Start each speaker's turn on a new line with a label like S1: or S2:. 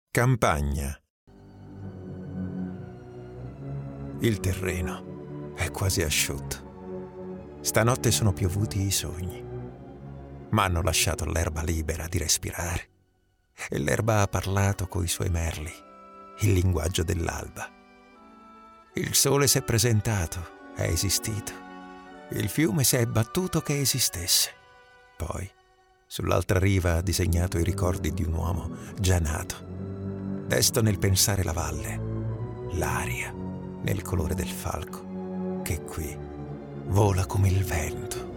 S1: Campagna. Il terreno è quasi asciutto. Stanotte sono piovuti i sogni, ma hanno lasciato l'erba libera di respirare. E l'erba ha parlato coi suoi merli, il linguaggio dell'alba. Il sole si è presentato, è esistito. Il fiume si è battuto che esistesse. Poi, sull'altra riva ha disegnato i ricordi di un uomo già nato. Desto nel pensare la valle, l'aria, nel colore del falco, che qui vola come il vento.